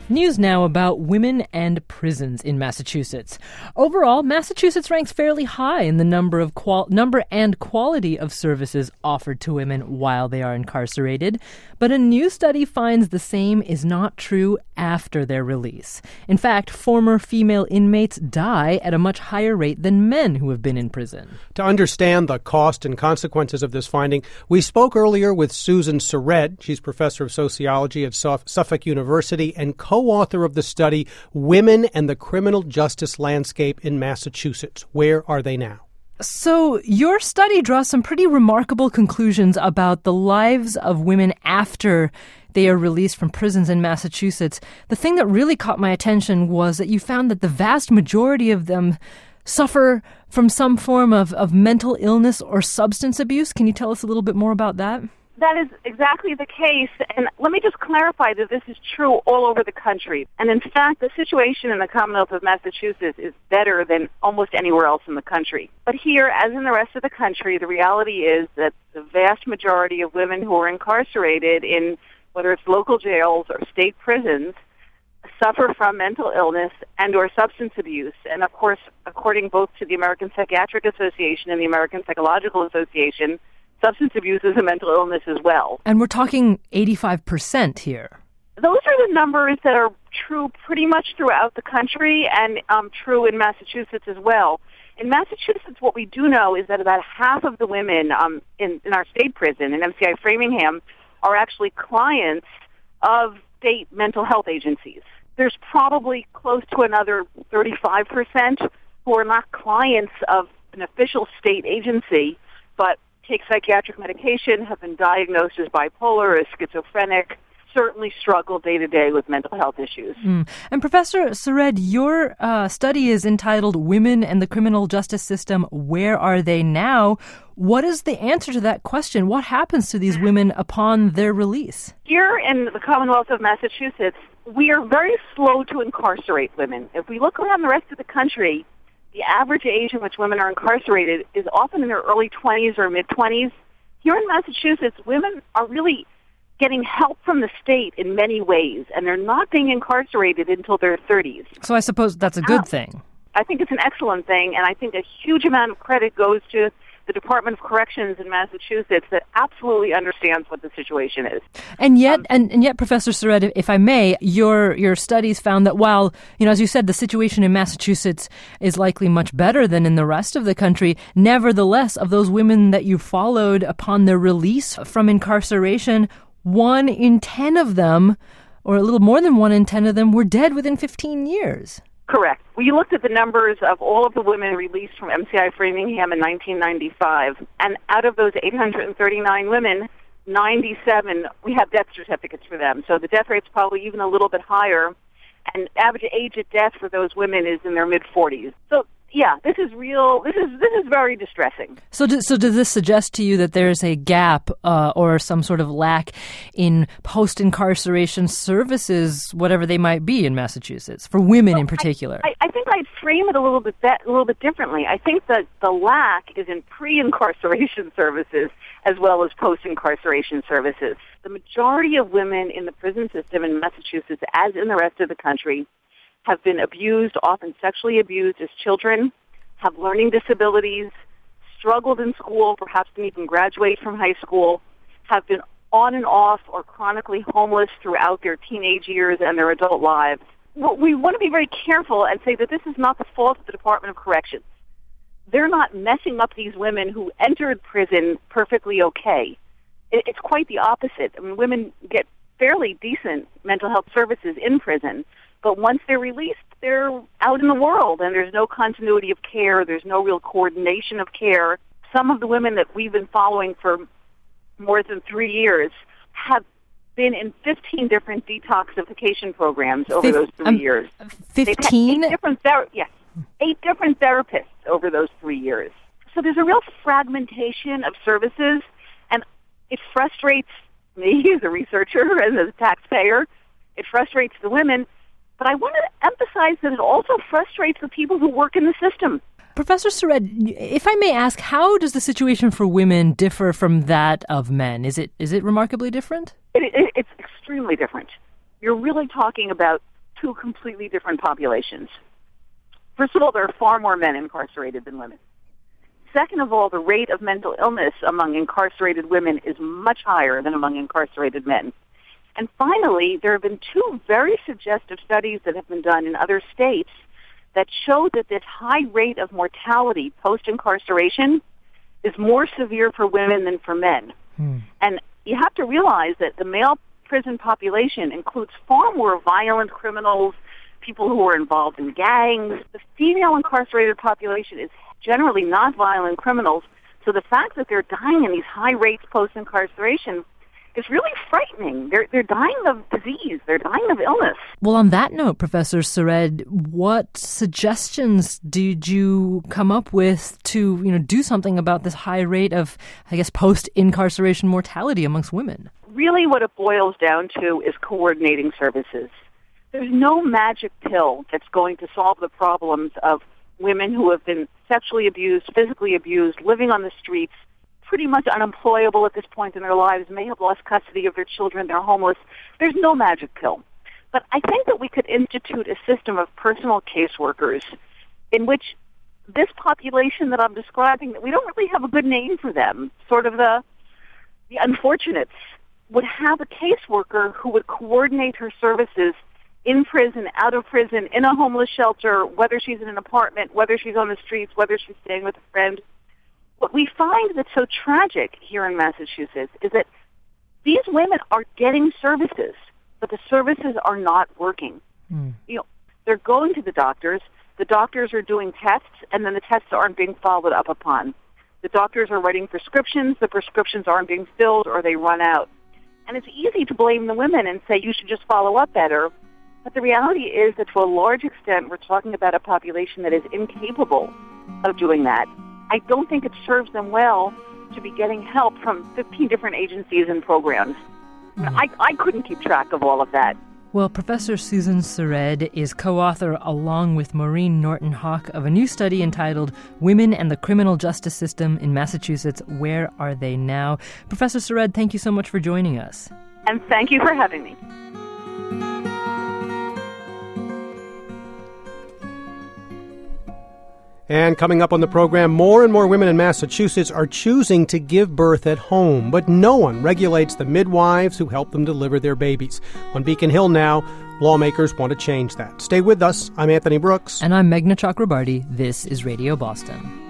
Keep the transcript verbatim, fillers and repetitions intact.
News now about women and prisons in Massachusetts. Overall, Massachusetts ranks fairly high in the number of qual- number and quality of services offered to women while they are incarcerated. But a new study finds the same is not true after their release. In fact, former female inmates die at a much higher rate than men who have been in prison. To understand the cost and consequences of this finding, we spoke earlier with Susan Surette. She's professor of sociology at Suffolk University and co-author of the study, Women and the Criminal Justice Landscape in Massachusetts. Where are they now? So your study draws some pretty remarkable conclusions about the lives of women after they are released from prisons in Massachusetts. The thing that really caught my attention was that you found that the vast majority of them suffer from some form of, of mental illness or substance abuse. Can you tell us a little bit more about that? That is exactly the case, and let me just clarify that this is true all over the country. And in fact, the situation in the Commonwealth of Massachusetts is better than almost anywhere else in the country. But here, as in the rest of the country, the reality is that the vast majority of women who are incarcerated in, whether it's local jails or state prisons, suffer from mental illness and or substance abuse. And of course, according both to the American Psychiatric Association and the American Psychological Association, substance abuse is a mental illness as well. And we're talking eighty-five percent here. Those are the numbers that are true pretty much throughout the country and um, true in Massachusetts as well. In Massachusetts, what we do know is that about half of the women um, in, in our state prison, in M C I Framingham, are actually clients of state mental health agencies. There's probably close to another thirty-five percent who are not clients of an official state agency, but take psychiatric medication, have been diagnosed as bipolar, as schizophrenic, certainly struggle day to day with mental health issues. Mm. And Professor Surette, your uh, study is entitled Women and the Criminal Justice System, Where Are They Now? What is the answer to that question? What happens to these women upon their release? Here in the Commonwealth of Massachusetts, we are very slow to incarcerate women. If we look around the rest of the country, the average age in which women are incarcerated is often in their early twenties or mid-twenties. Here in Massachusetts, women are really getting help from the state in many ways, and they're not being incarcerated until their thirties. So I suppose that's a good uh, thing. I think it's an excellent thing, and I think a huge amount of credit goes to the Department of Corrections in Massachusetts that absolutely understands what the situation is. And yet, um, and, and yet, Professor Surette, if I may, your your studies found that while, you know, as you said, the situation in Massachusetts is likely much better than in the rest of the country, nevertheless, of those women that you followed upon their release from incarceration, one in ten of them, or a little more than one in ten of them, were dead within fifteen years. Correct. We looked at the numbers of all of the women released from M C I Framingham in nineteen ninety-five, and out of those eight hundred thirty-nine women, ninety-seven, we have death certificates for them. So the death rate's probably even a little bit higher, and average age at death for those women is in their mid-forties. So, yeah, this is real. This is this is very distressing. So, do, so does this suggest to you that there's a gap uh, or some sort of lack in post-incarceration services, whatever they might be in Massachusetts, for women well, in particular? I, I, I think I'd frame it a little bit that, a little bit differently. I think that the lack is in pre-incarceration services as well as post-incarceration services. The majority of women in the prison system in Massachusetts, as in the rest of the country, have been abused, often sexually abused as children, have learning disabilities, struggled in school, perhaps didn't even graduate from high school, have been on and off or chronically homeless throughout their teenage years and their adult lives. Well, we want to be very careful and say that this is not the fault of the Department of Corrections. They're not messing up these women who entered prison perfectly okay. It's quite the opposite. I mean, women get fairly decent mental health services in prison, but once they're released, they're out in the world, and there's no continuity of care. There's no real coordination of care. Some of the women that we've been following for more than three years have been in fifteen different detoxification programs over Fif- those three um, years. fifteen? Eight different ther- yes, eight different therapists over those three years. So there's a real fragmentation of services, and it frustrates me as a researcher and as a taxpayer. It frustrates the women. But I want to emphasize that it also frustrates the people who work in the system. Professor Surette, if I may ask, how does the situation for women differ from that of men? Is it is it remarkably different? It, it, it's extremely different. You're really talking about two completely different populations. First of all, there are far more men incarcerated than women. Second of all, the rate of mental illness among incarcerated women is much higher than among incarcerated men. And finally, there have been two very suggestive studies that have been done in other states that show that this high rate of mortality post-incarceration is more severe for women than for men. Hmm. And you have to realize that the male prison population includes far more violent criminals, people who are involved in gangs. The female incarcerated population is generally not violent criminals, so the fact that they're dying in these high rates post-incarceration is really frightening. They're they're dying of disease. They're dying of illness. Well, on that note, Professor Sered, what suggestions did you come up with to, you know, do something about this high rate of, I guess, post-incarceration mortality amongst women? Really what it boils down to is coordinating services. There's no magic pill that's going to solve the problems of women who have been sexually abused, physically abused, living on the streets, pretty much unemployable at this point in their lives, may have lost custody of their children, they're homeless. There's no magic pill. But I think that we could institute a system of personal caseworkers in which this population that I'm describing, we don't really have a good name for them, sort of the, the unfortunates, would have a caseworker who would coordinate her services in prison, out of prison, in a homeless shelter, whether she's in an apartment, whether she's on the streets, whether she's staying with a friend. What we find that's so tragic here in Massachusetts is that these women are getting services, but the services are not working. Mm. You know, they're going to the doctors, the doctors are doing tests, and then the tests aren't being followed up upon. The doctors are writing prescriptions, the prescriptions aren't being filled, or they run out. And it's easy to blame the women and say you should just follow up better, but the reality is that to a large extent we're talking about a population that is incapable of doing that. I don't think it serves them well to be getting help from fifteen different agencies and programs. Mm-hmm. I, I couldn't keep track of all of that. Well, Professor Susan Sered is co-author, along with Maureen Norton-Hawk, of a new study entitled Women and the Criminal Justice System in Massachusetts, Where Are They Now? Professor Sered, thank you so much for joining us. And thank you for having me. And coming up on the program, more and more women in Massachusetts are choosing to give birth at home, but no one regulates the midwives who help them deliver their babies. On Beacon Hill now, lawmakers want to change that. Stay with us. I'm Anthony Brooks. And I'm Meghna Chakrabarty. This is Radio Boston.